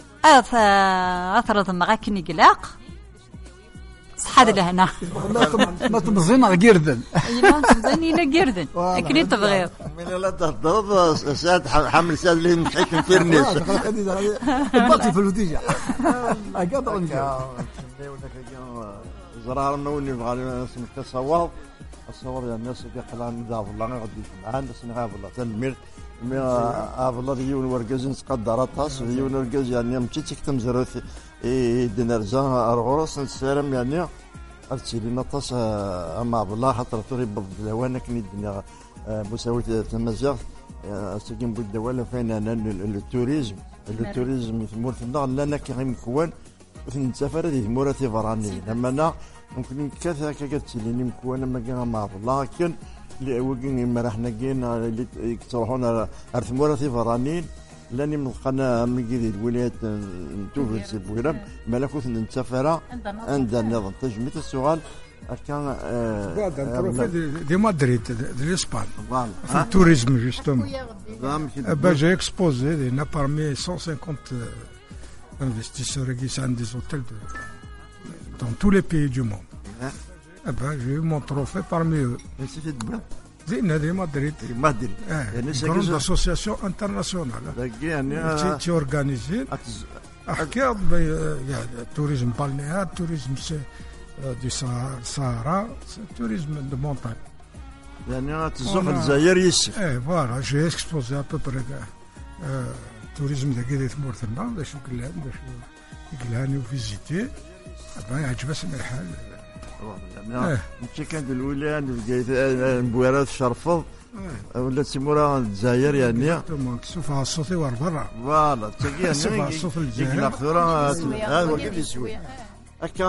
اثرض مغاكني قلاق صحاد لهنا ما تبزينا قردن ايوا تبزينا قردن اكني تبغيو من لا تضرب ساد حمل ساد اللي نحكم في الناس بطي في الوديجه اقطع زرارنا واللي بغى نتصور الصور يا الناس اللي قلان ذا والله غادي معاه الناس نغاب والله تنمير والله ديون ورقزين تقدر طاس ديون ورقز يعني مشيت تكتم زروث دينارزا ارغورس نسالم يعني ارتيلينا طاس اما بالله خاطر تريب الدوانا كني الدنيا مساوي تمازيغ ساكن بالدواله فين انا التوريزم ثمور في النار لنا كيغيم كوان نسافر هذه موراتي فراني لما انا ممكن كذا كتليني مكونه ما كان مع الله لكن اللي وكين ما راحنا كاين اللي يتروحون ارثموره فرانين لاني من القناه من الولايات نتوفل بويرب ملكوت نسافر عند النظام تجميت السؤال كان دي مدريد دي الاسبان في التوريزم جوستومون باجي اكسبوزي لنا parmi 150 investisseurs qui sont des hôtels dans tous les pays du monde. J'ai eu mon trophée parmi eux. Et c'était de blanc. De Madrid. Une grande association internationale qui organise le tourisme balnéaire, le tourisme du Sahara, le tourisme de montagne. Voilà, j'ai exposé à peu près tourisme de Guédit Mourtena, باش يقلاني وفيزيتي يعجبني الحال. ماشي كانت الولايه مبويرات شرفض ولا تيمورا الجزائر يعني تشوفها الصوفي برا فوالا تاكي تشوفها الصوف الجزائر هذا هو اللي يسوي هكا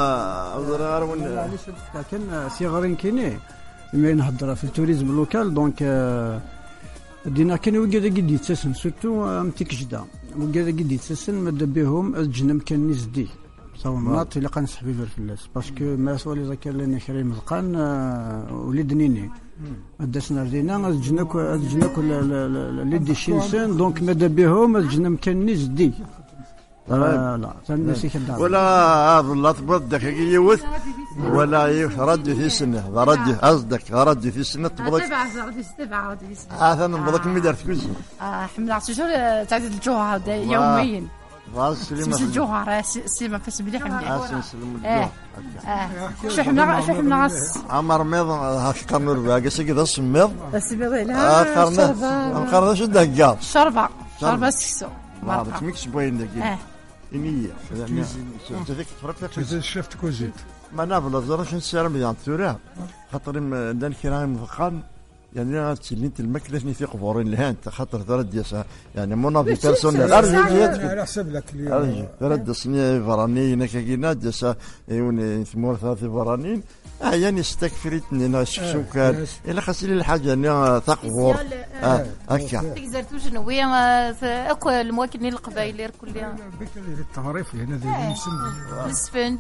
كان صغارين كاينين ملي نهضر في التوريزم اللوكال دونك دينا كان وكذا قد يتسن سورتو امتيك جدا وكذا قد يتسن مادا بهم الجنم كان نزدي صاو الناط اللي كان صحبي في الفلاس باسكو ما سوالي ذاك لنا كريم مزقان وليد نيني داسنا ردينا الجنك اللي دي شينسن دونك مادا بهم الجنم كان نزدي لا تنسي كدا ولا هذا لا تبرد دقيقه يوث ولا يرد في سنه رد قصدك رد في سنه تبرد تبع هذا نبضك مدار في كوزي حمل عشجور تعدد الجوهر يوميا سليمه الجوهر سليمه فاس مليح مليح شو حمل عمر ميض هاك نور باقي كذا سميض لا قرنا شو دقال شربه سكسو ما تميكش بوين دقيق إنية تذيك تفرق في شيف كوزيت ما نافل الزرش نسير ميان ثورة خاطر دان كرايم فقان يعني تشلينت الماكله في قبورين لهان خاطر ثلاث يسا يعني مناضي بيرسونيل على حسب لك ثلاث سنين فراني نكاكينا ديسا يون ثمور ثلاث فرانين يعني استكفرتني ناس سكان الا خاصني الحاجه انا تقبور هكا تقدر شنو هي اكو المواكبين القبائل كلها التعريف هنا ذي السفند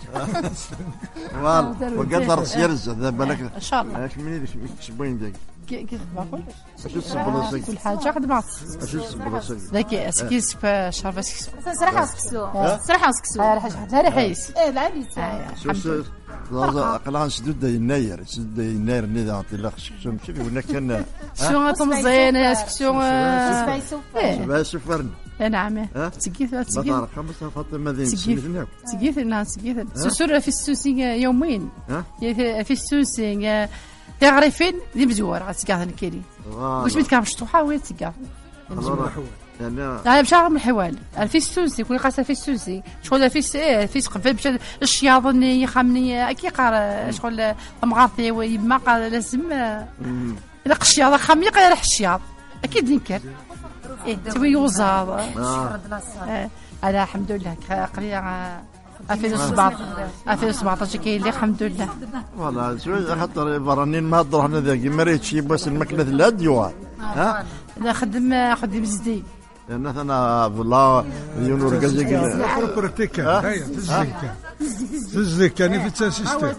وقدر يرجع بالك ان شاء الله اش منين شبين داك كيف بقول اش الصبر كل حاجه خدمات اش الصبر ذاك اسكيس شرف اسكيس صراحه سكسو صراحه سكسو لا حيس لا شوف قلان شدود يناير شدود يناير نذا لا خشم شوف ولا كان شو تمزين سكسو باش سفرني نعم تسقيث بطارق خمسة فاطمة ذي تسقيث نعم تسقيث سسر في السوسي يومين في السوسي تعرفين ذي مزور على سقاث الكيري واش بتكام شطوحة وين سقاث أنا بشغل من الحوال في السوسي كل قاسة في السوسي شغل في قبل بش الشياطني يخمني أكيد قار شغل مغارتي ويما قال لازم إذا قشياض خمي قال الشياض أكيد ننكر تبي يوزع أنا الحمد لله قرية 2017 كاين اللي الحمد لله والله شوي خاطر برانين ما هضروا حنا ذاك مريت شي بس الماكله لا ديوان انا خدم زدي لان انا والله يونور كازيك بروتيكا هيا تزيك يعني في التسيستم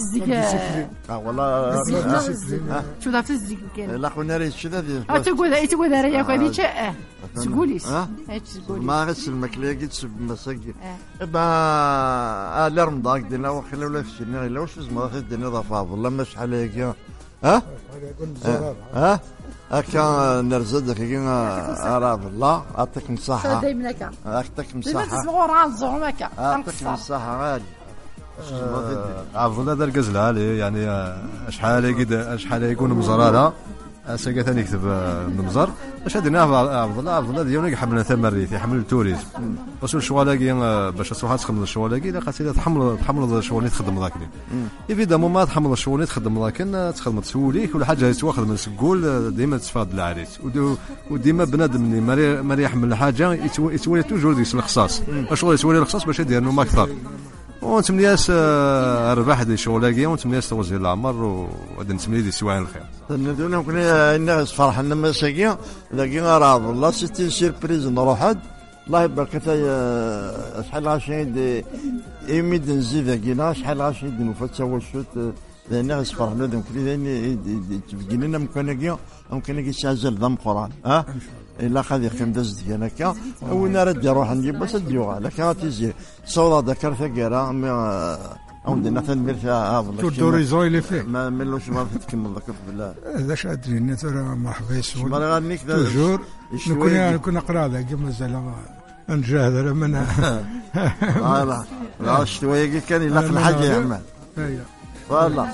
والله شو ذا تزيك لا خونا ريت شي ذا تقول راه هذه تاع تقوليش ما غسل الماكله قلت سب مساكين با لا رمضان دينا وخلوا ولا في الشنو لا واش زعما الدنيا ضافا والله ما شحال هكا هكا نرزدك كيما راه بالله يعطيك الصحة يعطيك الصحة يعطيك الصحة غالي عفوا هذا الكاز العالي يعني شحال يكون مزرارة ساقا ثاني يكتب المزر باش هادينا عبد الله ديالنا يحمل ثمريت يحمل التوريزم باش الشوالاكي باش تروح تخدم الشوالاكي لا خاصك تحمل الشوالي تخدم ذاك ايفيدامون ما تحمل الشوالي تخدم لكن تخدم تسوليك ولا حاجه تواخذ من السكول ديما تفاد العريس وديما بنادم اللي ما يحمل حاجه يتولي توجور ديس الخصاص الشغل يتولي الخصاص باش يدير انه ما اكثر ونتمنياس الرباح ديال الشغلاكيه ونتمنياس توزيع العمر وغادي نتمني دي سواعي الخير ندونا كنا الناس فرحنا مساكين لكن راه والله سيتي سيربريز نروح الله يبارك فيا شحال غاشي يميد نزيد كينا شحال غاشي نفوت وشوت الناس فرحنا ذوك اللي تبين لنا ممكن يتعزل ذم قران الا خذ خيم دز ديالنا كا وين رد يروح نجيب بس ديوغا لكن تيجي صوره ذكر ثقيره عندنا ثان فيها تو دوريزون اللي فيه ما ملوش ما تكمل ذكر بالله هذا اش ادري ترى ما حبيس ما غنيك توجور كنا نقرا هذا مازال نجاهد من لا شويه كان يلاقي الحاجه يعمل والله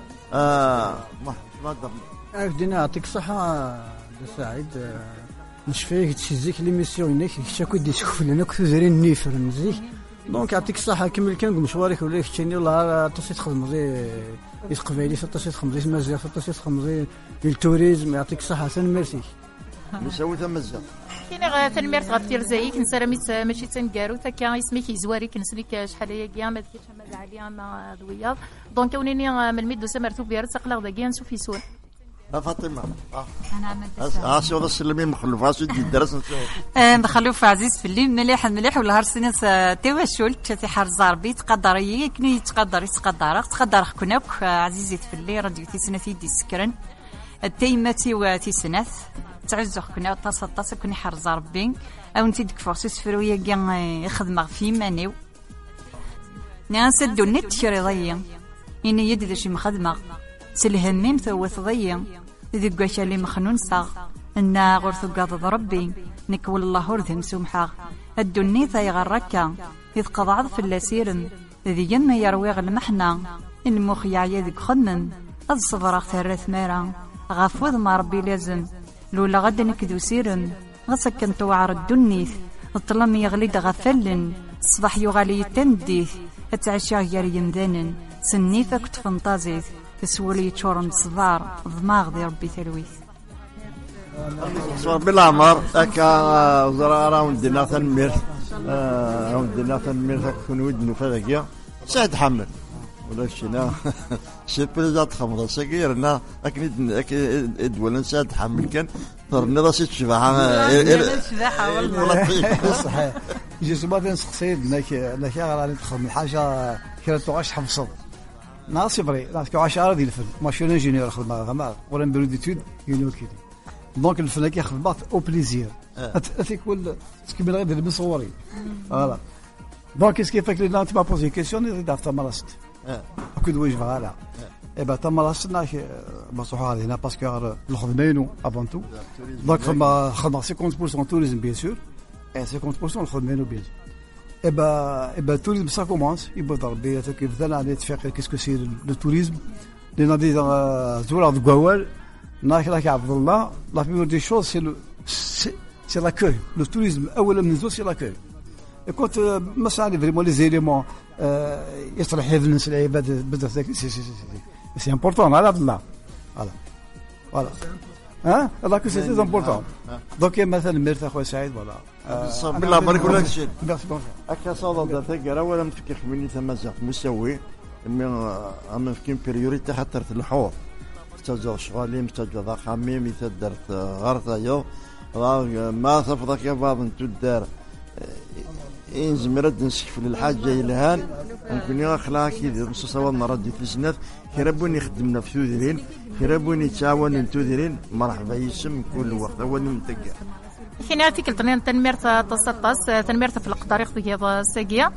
ما دينا يعطيك الصحه سعيد نشفيك تشزيك ليميسيون هناك شاكو ديسكوف لنا كنتو دايرين نيفر نزيك دونك يعطيك الصحه كمل كان مشوارك ولا كتشيني والله تصيت خدمتي يتقبالي تصيت خدمتي مزيان تصيت خدمتي التوريزم يعطيك الصحه ثاني ميرسي مساوي مزيان كاين تنميرت غدير زيك نسرميت ماشي تنكارو تا اسمك يزواري كنسليك شحال هي كيا ما ديكش ما عليا ما دوياض دونك ونيني من الميدو سمرتو بيرت تقلق داكيا نشوف يسول فاطمه انا شو السلمي مخلوف اسو درس نخلوف عزيز في الليل مليح ولا هرسناس تواشل تي حر زاربي تقدر يكني يتقدر كناك عزيزي في الليل راديو تيسناتي دي سكرن التيماتي وتيسنات تعزو كنا تصطاس كوني حر زاربي او انت ديك فرصيس فرويه كاع يخدم في مانيو ناس الدنيا تشريضيه اني يدي شي مخدمه سلهمين ثوث ضيّم ذي قاشا لي مخنون صاغ إنا غرثو قاض ربي نك والله ورثم سمحاغ الدنيا ثاي غركا إذ قضعض في اللاسيرم ذي يما يرويغ المحنة المخ يعيا ذيك خدمم أذ صبراغ ثرث مارا غفوذ ما ربي لازم لولا غدا نكدو سيرم غسكن توعر الدنيث الظلم يغليد غفلن الصباح يغالي تنديث اتعشى ياري يمدانن سنيفك تفنطازيث تسولي يتشورم صدار ضماغ ذي ربي تلويث صور بالعمر أكا زرا راوند دينا تنمير راوند دينا تنمير تكون ودنو فذاكيا سعد حمل ولا شينا شي بريزات خمرة سكيرنا أكيد ولا سعد حمل كان طرني راسي تشبع الشباحة والله صحيح يجي سبات نسقسيد لك راني تخدم الحاجة كرا توعش حفصد ناصي بري ناس كواش عارض يلفل ماشين انجينيور خدمة غمار ولا مبرو ديتود يونيو كيدي دونك الفن كياخذ بعض او بليزير اتيك ولا تكمل غير ديال مصوري فوالا دونك اسكي فاك لي نانتي ما بوزي كيسيون يريد افتر مراست اكيد وجه فوالا اي با تمرستنا بصحوا هنا باسكو الخدمينو افون تو دونك خدمه 50% توريزم بيان سور اي 50% الخدمينو بيان اي با توريزم سا كومونس يبدا ربي كيف ذا على تفيق كيسكو سي لو توريزم لي نادي زوار دغوال ناكلاك عبد الله لا بيور دي شوز سي لاكوي لو توريزم اولا من زو سي لاكوي كنت مثلا فريمون لي زيليمون يصلح الناس العباد بزاف داك سي امبورطون على عبد الله فوالا ها هذاك سي سي امبورطون دونك مثلا مرت اخويا سعيد ولا بالله بارك لك شي هكا صوت درتك راه ولا متفكر مني تمازح مسوي اما فكين بريوريتي خاطر الحور مستجر شغالي مستجر خامي مثل درت غرطة يو ما صفضك يا بعض انتو الدار إن زمرد نسكف للحاجة إلهان ممكن يخلع كذا مصوصا نردي في سنة كربوني خدمنا في ثوذرين كربوني تعاون انتوذرين مرحبا يسم كل وقت أول منتقع كاين ارتيكل تنميرت تصطاس تنميرت في القطاريق ديال ساقيه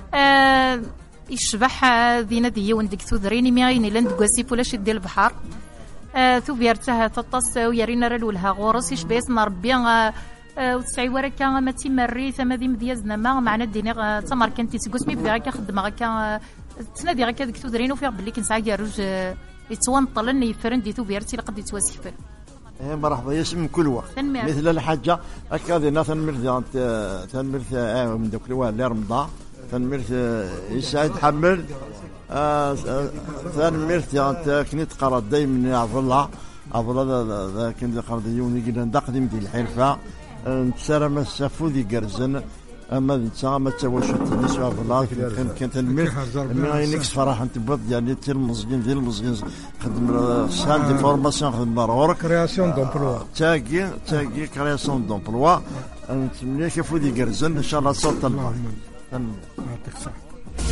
يشبح ذي نديه وندك ثوذرين ميغيني لند كواسيف ولا شد البحر ثو بيرتها تطس ويرينا رلولها غورس يشبيسنا ربي وتسعي وركا ما تيمري ثما ذي مديازنا ما معنا الديني تمر كنتي تقسمي بها كا خدم غا تنادي غا ديك تودرين وفيها باللي كنسعى كاروج يتوانطلن يفرن دي ثو بيرتي لقد يتواسفن مرحبا يسم كل وقت مثل الحاجه هكا ذي تنمر من دوك الوالي رمضان تنمر يسعد حمل تنمرت يعني كنت تقرا دائما عبد الله ذاك اللي قرا يوني قلنا ندقدم ديال الحرفه نتسارى ما سافو ذي قرزن اما نتا ما تواش التنس عبد الله كان تنمر ما ينكس فرح نتبط يعني ديال المزجين خدم سال دي فورماسيون خدم ضروري كرياسيون دومبلوا تاكي كرياسيون دومبلوا نتمنى كيفو ذي قرزن ان شاء الله صوت الله يعطيك الصحه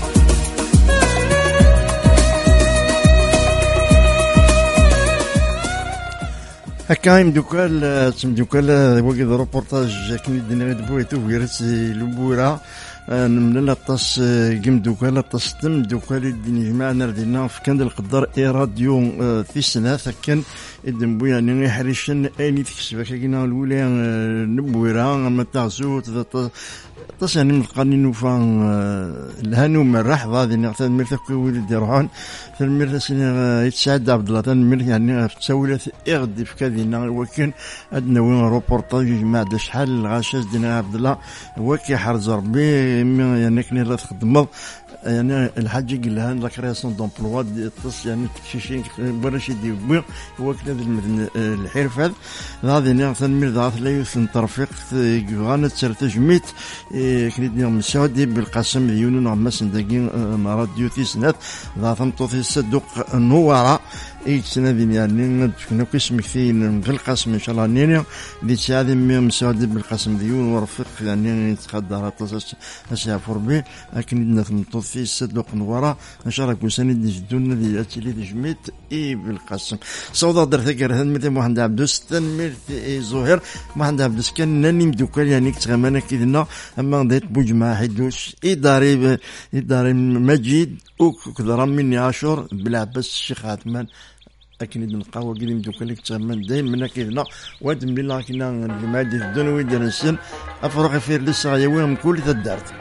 هكايم دوكال وقت روبورتاج كني دينا دبويتو فيرس لبورا من لاطاس قم دوكال لاطاس تم دوكال الدنيا جماعنا ردينا في كان القدر اي راديو في سنه كان الدنبو يعني يحرشن اني تكسب كاينا الاولى نبويرا ما تعزو تصاني من القانين وفان الهانو من الرحضة ذي نغتان مرتك ولد يروحون فالمرتسين يتساعد عبد الله تنمر يعني تسولة اغدي في كذينا وكان ادنا وين روبورتاج جماعة دا شحال الغاشاز دينا عبد الله وكي حرز ربي يعني كني لا تخدم يعني الحاج قالها لا كرياسيون دومبلوا تص يعني تكشيشين برشي ديبو وكذا الحرفه هذه نغتان مر ذات لا يوثن ترفيق غانا ترتجميت كنيدني مسعودي بالقسم ديونو نعمس نداكين راديو تيسنات ذات مطوثي صدق نوارا سنادي يعني كنا كيسمك في القسم ان شاء الله نينيا دي سعادي مسعودي بالقسم ديون ورفق يعني يتقدر تصاص اسافر به لكن نطوثي صدق نوارا ان شاء الله كون سند جدونا دي اتلي جميت اي بالقسم صودا درت كره مثل محمد عبدوس تنمير زهير محمد عبدوس كان ناني مدوكال يعني كتغمانا كيدنا اما ديت بوجمع حدوش اداري مجيد وكذا مني عاشور بالعباس الشيخ عثمان لكن نلقاو قديم دوكالك تغمن دائما كيدنا واد من الله كنا المادي الدنوي ديال السن افرق في لسه يوم كل تدارت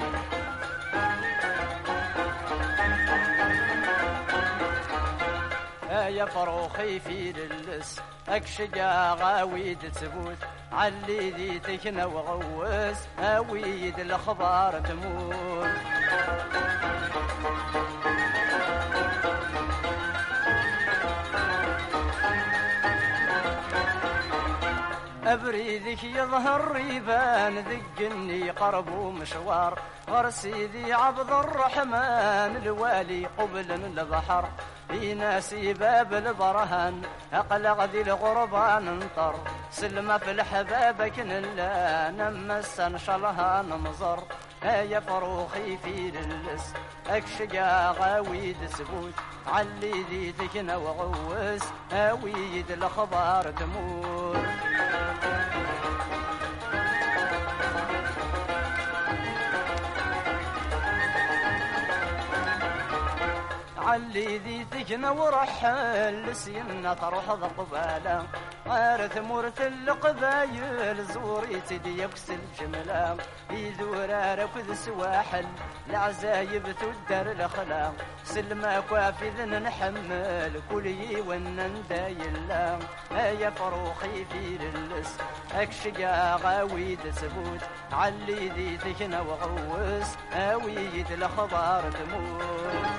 يا فروخي في اللس اكشجا غاويد تبوت علي ذي تكنا وغوس هاويد الاخبار تموت أبريدك يظهر ريبان ذقني قرب ومشوار غر سيدي عبد الرحمن الوالي قبل البحر في ناسي باب البرهان أقلق ذي الغربان انطر سلمة في الحباب كنلا نمس انشلها نمزر يا فروخي في للس أكشقا غاويد سبوت علي ذي تكنا وغوس هاويد الأخبار تموت علي ذي تكنا ورحل سينا تروح ذقبالا غارث مرث القبايل زوري تدي يكس الجملة يذورا ركض سواحل العزايب تدر الأخلاق سلما كوافذ نحمل كلي ونندايلا يا فروخي في للس أكشقا غاويد سبوت علي ذي تكنا وغوس هاويد الأخبار تموت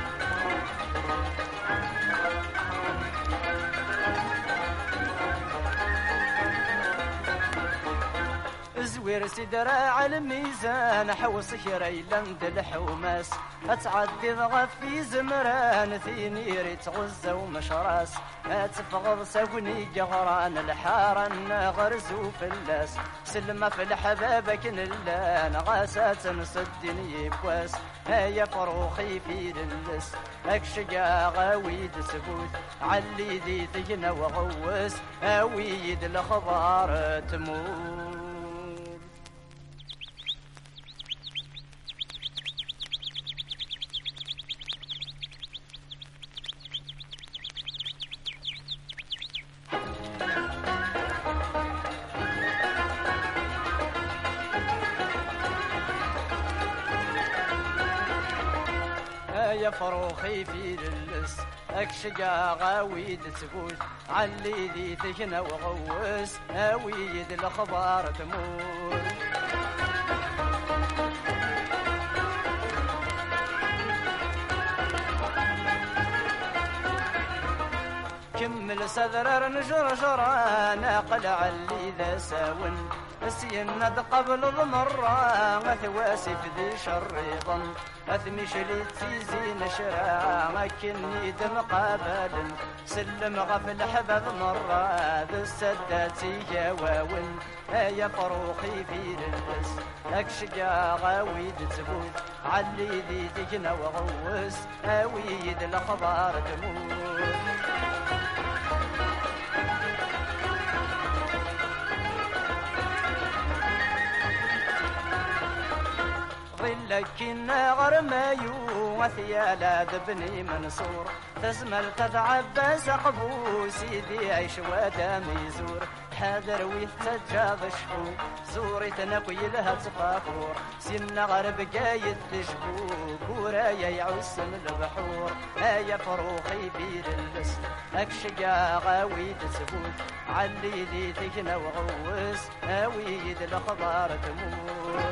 زوير سدرا على الميزان حوص شريلا الحوماس اتعدي ضغفي زمران ثيني ريت غزة ومشراس اتفغض ساقني جغران الحارن غرزو فلاس سلمة في الحبابك نلان غاسات نصدني بواس يا فروخي في للس اكشقا غاويد سبوت علي ذي تجنا وغوس هاويد الخضار تموت يا فروخي في للس اكشقا غاويد تفوت علي ذي تجنا وغوس هاويد الاخبار تموت كمل سذرر نجرجرا ناقل علي ذا ساون السيند قبل ضمرا مثواسف ذي شريضا أثمي شليتي زين شراع كني دم قابل سلم غفل حبذ مرة ذا السداتي جواون يا فروخي في للبس أكشقا غاويد تبوت علي ذي تجنا وغوس هاويد الأخبار تموت لكن غرمايو وثيالا ذبني منصور تزمل تتعبس قبو سيدي عيش ودامي زور حاضر ويتجاذ شحو زوري تنقي لها تفاخور سن غرب قايد تشبو كورايا يعوس من البحور يا فروخي بير اللس اكشقا غاويد سبوت علي ذي تجنا وغوس هاويد الاخضار تمور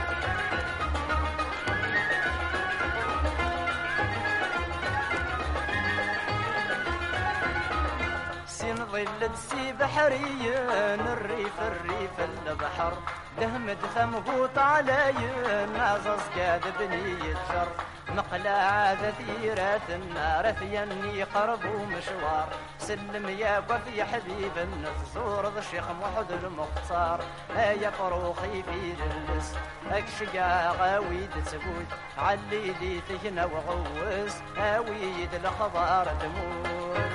ظل تسي بحريا الريف البحر دهمد ثمقوط علي نازص قاد بني الجر مقلع ذثيرة النار ثيني قرب ومشوار سلم يا وفي حبيب النزور ذا الشيخ محمد المختار يا فروخي في جلس اكشقا غاويد تبوت علي ذي تجنا وغوس هاويد الخضار تموت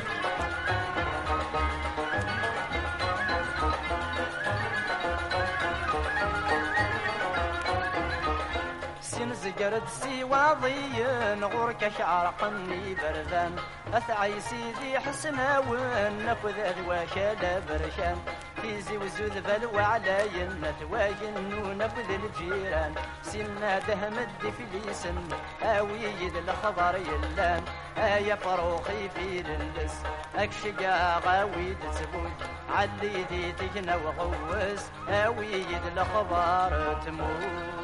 زقرت سي واضيين غورك شعرقني بردان أثعي سيدي حسناون نفذ أذواك برشان تيزي وزوذ بلو علي نتواجن ونفذ الجيران سنا دهم الدفليس آويد الخضر يلان يا فروخي في للس أكشقا غاويد تبوت علي ذي تجنا وغوس آويد الخضر تموت